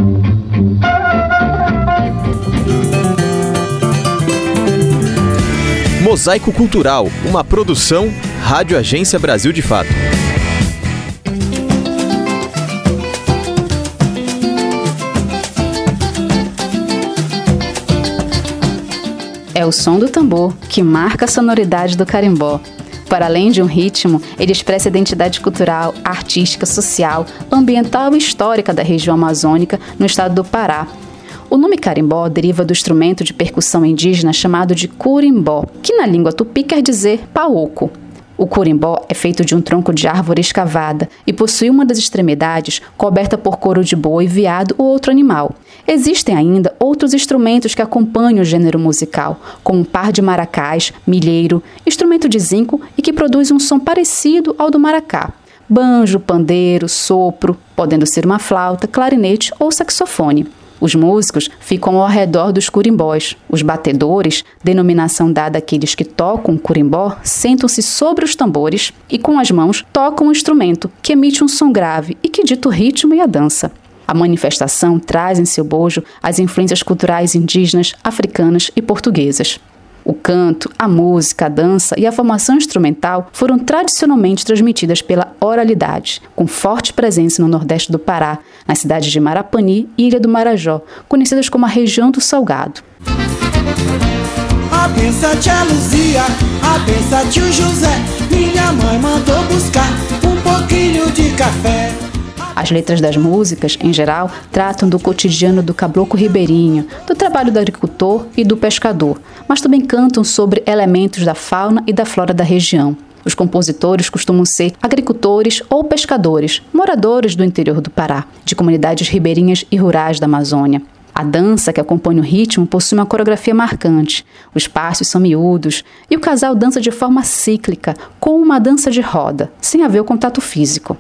Mosaico Cultural, uma produção Rádio Agência Brasil de Fato. É o som do tambor que marca a sonoridade do carimbó. Para além de um ritmo, ele expressa a identidade cultural, artística, social, ambiental e histórica da região amazônica no estado do Pará. O nome carimbó deriva do instrumento de percussão indígena chamado de curimbó, que na língua tupi quer dizer pauoco. O curimbó é feito de um tronco de árvore escavada e possui uma das extremidades coberta por couro de boi, veado ou outro animal. Existem ainda outros instrumentos que acompanham o gênero musical, como um par de maracás, milheiro, instrumento de zinco e que produz um som parecido ao do maracá. Banjo, pandeiro, sopro, podendo ser uma flauta, clarinete ou saxofone. Os músicos ficam ao redor dos curimbós. Os batedores, denominação dada àqueles que tocam o curimbó, sentam-se sobre os tambores e com as mãos tocam o instrumento, que emite um som grave e que dita o ritmo e a dança. A manifestação traz em seu bojo as influências culturais indígenas, africanas e portuguesas. O canto, a música, a dança e a formação instrumental foram tradicionalmente transmitidas pela oralidade, com forte presença no nordeste do Pará, nas cidades de Marapani e Ilha do Marajó, conhecidas como a região do Salgado. A benção tia Luzia, a benção tio José, minha mãe mandou buscar um pouquinho de café. As letras das músicas, em geral, tratam do cotidiano do caboclo ribeirinho, do trabalho do agricultor e do pescador, mas também cantam sobre elementos da fauna e da flora da região. Os compositores costumam ser agricultores ou pescadores, moradores do interior do Pará, de comunidades ribeirinhas e rurais da Amazônia. A dança que acompanha o ritmo possui uma coreografia marcante. Os passos são miúdos e o casal dança de forma cíclica, como uma dança de roda, sem haver o contato físico.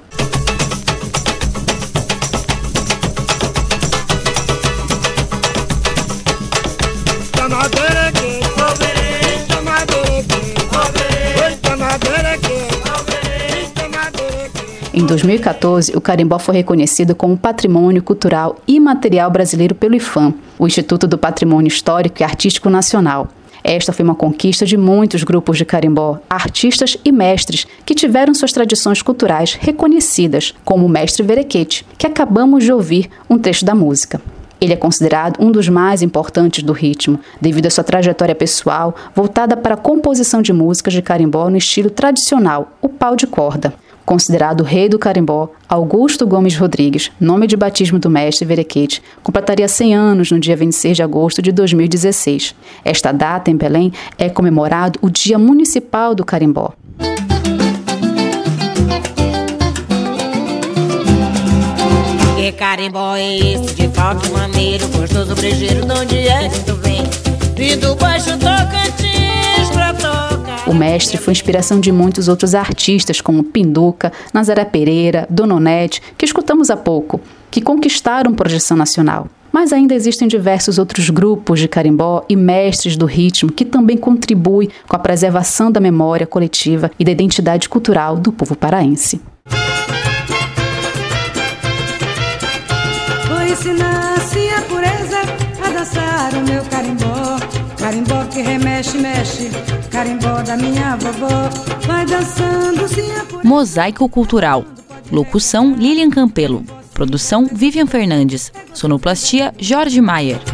Em 2014, o carimbó foi reconhecido como Patrimônio Cultural Imaterial Brasileiro pelo IPHAN, o Instituto do Patrimônio Histórico e Artístico Nacional. Esta foi uma conquista de muitos grupos de carimbó, artistas e mestres que tiveram suas tradições culturais reconhecidas, como o mestre Verequete, que acabamos de ouvir um trecho da música. Ele é considerado um dos mais importantes do ritmo, devido à sua trajetória pessoal voltada para a composição de músicas de carimbó no estilo tradicional, o pau de corda. Considerado o rei do carimbó, Augusto Gomes Rodrigues, nome de batismo do mestre Verequete, completaria 100 anos no dia 26 de agosto de 2016. Esta data, em Belém, é comemorado o Dia Municipal do Carimbó. Que carimbó é esse de falque maneiro, gostoso brejeiro, de onde é que tu vem? Vindo baixo Tocantins pra tocar. O mestre foi inspiração de muitos outros artistas, como Pinduca, Nazaré Pereira, Dona Onete, que escutamos há pouco, que conquistaram projeção nacional. Mas ainda existem diversos outros grupos de carimbó e mestres do ritmo que também contribuem com a preservação da memória coletiva e da identidade cultural do povo paraense. Vou ensinar assim a pureza a dançar o meu carimbó. Carimbó que remexe, mexe, carimbó da minha vovó. Vai dançando sim a pureza. Mosaico Cultural. Locução Lilian Campelo. Produção Vivian Fernandes. Sonoplastia Jorge Maier.